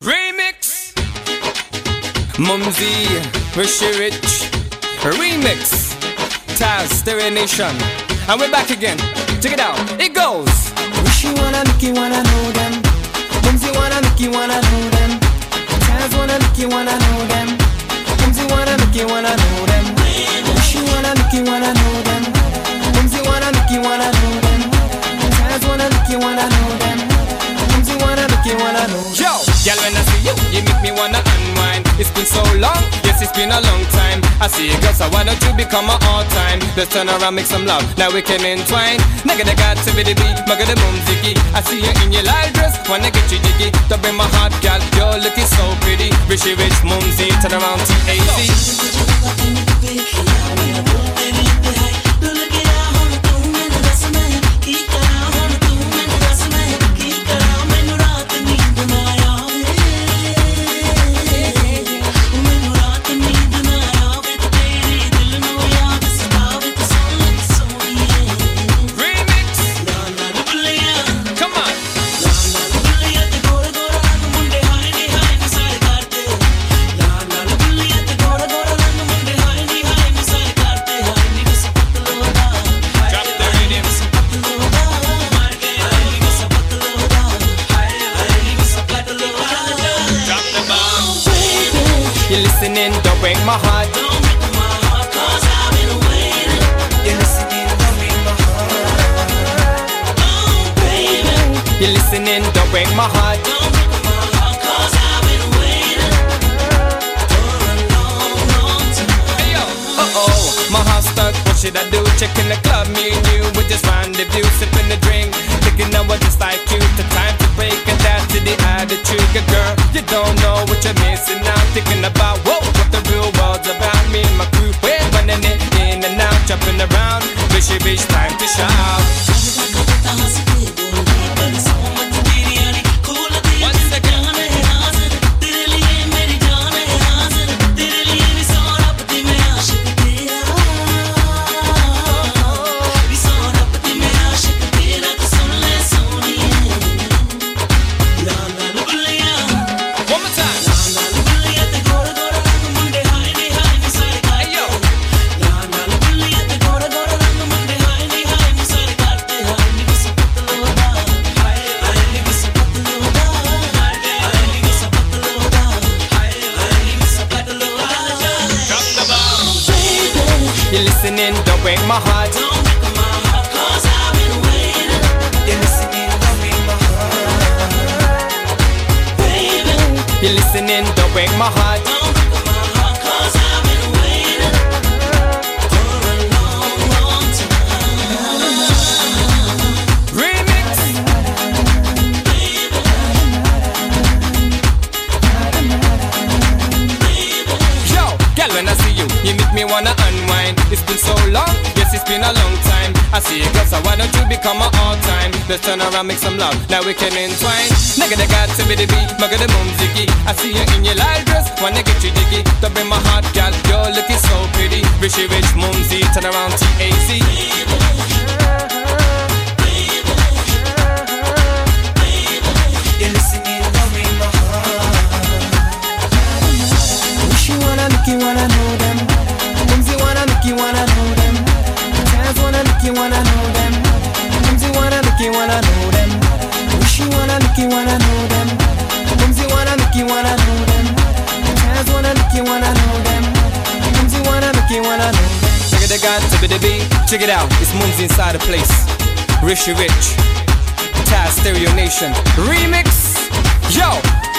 Remix Mumsy, Rishi Rich Remix Taz, Stereo Nation. And we're back again. Check it out, it goes. Rishi wanna Nicky wanna know them. Mumsy wanna Nicky wanna know them. Taz wanna Nicky wanna know them. Mumsy wanna Nicky wanna know them. Rishi wanna Nicky wanna know them. Mumsy wanna Nicky wanna know them. Taz wanna Nicky wanna know them. Mumsy wanna Nicky wanna know them. Yo, girl, when I see you, you make me wanna unwind. It's been so long, yes, it's been a long time. I see you, girl, so why don't you become my all-time? Let's turn around, make some love, now we can entwine. Nigga, they got to be the beat, mugga the boom ziggy. I see you in your light dress, wanna get you jiggy. To bring my heart, girl, you're looking so pretty. Rishi Rich, Mumsy, turn around, T-A-Z. You're listening, don't break my heart. Don't break my heart, 'cause I've been waiting. You're listening, don't break my heart. Oh, baby. You're listening, don't break my heart. Don't break my heart, 'cause I've been waiting for a long, long time. Hey yo, my heart stuck, what should I do? Checking the club, me and you, we just rendezvous, sipping the drink, thinking I was just like you. The time to break and that's to the attitude, good girl. You don't know what you're missing now. Thinking about what the real world's about. Me and my crew, we're running it in and out, jumping around. Rishi Rich, time to shout. Once again. You're listening, don't break my heart. Don't break my heart, 'cause I've been waiting. You're listening, don't break my heart. Baby. You're listening, don't break my heart. Don't break my heart, 'cause I've been waiting for a long, long time. Remix. Yo, girl, when I see you, you make me wanna unwind. It's been so long, yes, it's been a long time. I see you, girl, so why don't you become my all-time? Let's turn around, make some love, now we can entwine. Nigga, they got to be the beat, mugga the boom ziggy. I see you in your light dress, wanna get you jiggy. To bring my heart, girl, you're looking so pretty. Rishi Rich, Mumsy, turn around, T-A-Z. You're listening, don't break my heart. Rishi wanna Nicky wanna know them. Mumsy wanna Nicky wanna know them. Taz wanna Nicky wanna know them. Mumsy wanna Nicky wanna know them. Rishi wanna Nicky wanna know them. Mumsy wanna Nicky wanna know them. Taz wanna Nicky wanna know them. Mumsy wanna Nicky wanna know them. Nigga, they got to be the beat. Check it out, it's Mumsy inside the place. Rishi Rich, Taz, Stereo Nation Remix. Yo,